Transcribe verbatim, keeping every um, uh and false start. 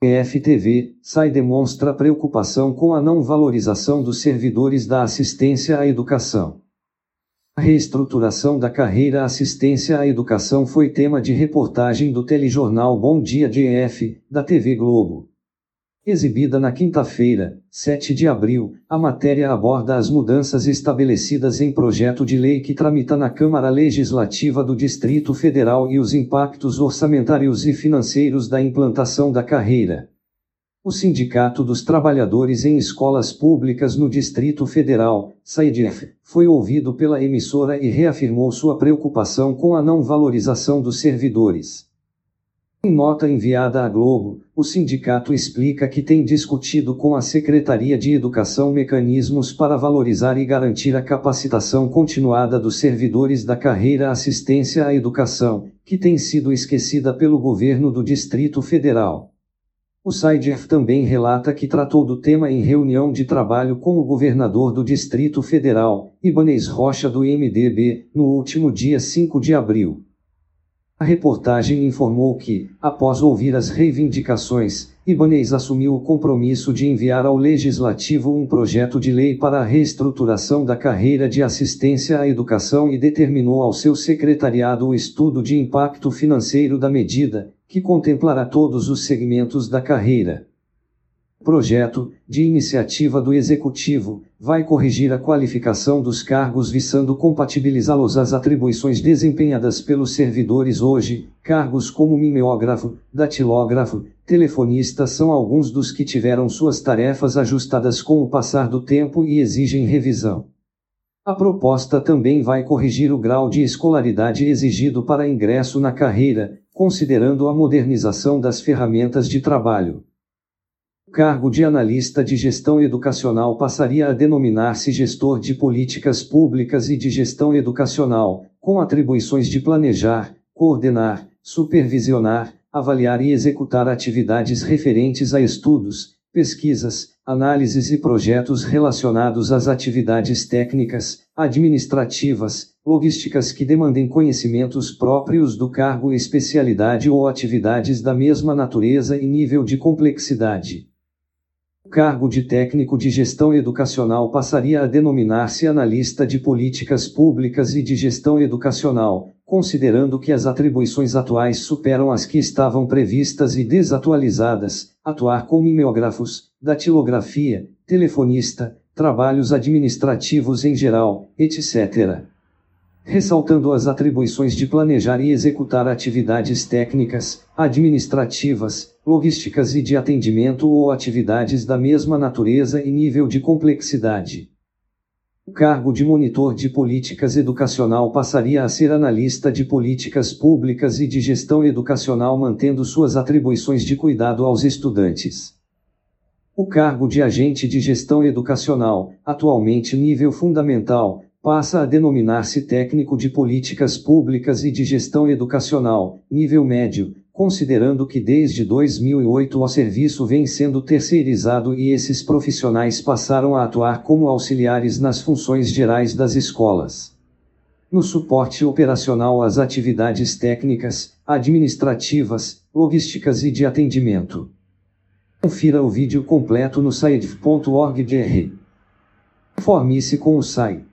F T V, S A I demonstra preocupação com a não valorização dos servidores da assistência à educação. A reestruturação da carreira assistência à educação foi tema de reportagem do telejornal Bom Dia D F, da T V Globo. Exibida na quinta-feira, sete de abril, a matéria aborda as mudanças estabelecidas em projeto de lei que tramita na Câmara Legislativa do Distrito Federal e os impactos orçamentários e financeiros da implantação da carreira. O Sindicato dos Trabalhadores em Escolas Públicas no Distrito Federal, S A I D F, foi ouvido pela emissora e reafirmou sua preocupação com a não valorização dos servidores. Em nota enviada à Globo, o sindicato explica que tem discutido com a Secretaria de Educação mecanismos para valorizar e garantir a capacitação continuada dos servidores da carreira assistência à educação, que tem sido esquecida pelo governo do Distrito Federal. O S A I D F também relata que tratou do tema em reunião de trabalho com o governador do Distrito Federal, Ibanez Rocha do M D B, no último dia cinco de abril. A reportagem informou que, após ouvir as reivindicações, Ibanez assumiu o compromisso de enviar ao Legislativo um projeto de lei para a reestruturação da carreira de assistência à educação e determinou ao seu secretariado o estudo de impacto financeiro da medida, que contemplará todos os segmentos da carreira. O projeto, de iniciativa do Executivo, vai corrigir a qualificação dos cargos visando compatibilizá-los às atribuições desempenhadas pelos servidores hoje. Cargos como mimeógrafo, datilógrafo, telefonista são alguns dos que tiveram suas tarefas ajustadas com o passar do tempo e exigem revisão. A proposta também vai corrigir o grau de escolaridade exigido para ingresso na carreira, considerando a modernização das ferramentas de trabalho. O cargo de analista de gestão educacional passaria a denominar-se gestor de políticas públicas e de gestão educacional, com atribuições de planejar, coordenar, supervisionar, avaliar e executar atividades referentes a estudos, pesquisas, análises e projetos relacionados às atividades técnicas, administrativas, logísticas que demandem conhecimentos próprios do cargo, especialidade ou atividades da mesma natureza e nível de complexidade. O cargo de técnico de gestão educacional passaria a denominar-se analista de políticas públicas e de gestão educacional, considerando que as atribuições atuais superam as que estavam previstas e desatualizadas, atuar com mimeógrafos, datilografia, telefonista, trabalhos administrativos em geral, etcétera. Ressaltando as atribuições de planejar e executar atividades técnicas, administrativas, logísticas e de atendimento ou atividades da mesma natureza e nível de complexidade. O cargo de monitor de políticas educacional passaria a ser analista de políticas públicas e de gestão educacional, mantendo suas atribuições de cuidado aos estudantes. O cargo de agente de gestão educacional, atualmente nível fundamental, passa a denominar-se técnico de políticas públicas e de gestão educacional, nível médio, considerando que desde dois mil e oito o serviço vem sendo terceirizado e esses profissionais passaram a atuar como auxiliares nas funções gerais das escolas. No suporte operacional às atividades técnicas, administrativas, logísticas e de atendimento. Confira o vídeo completo no saidf ponto org ponto br. Informe-se com o S A I.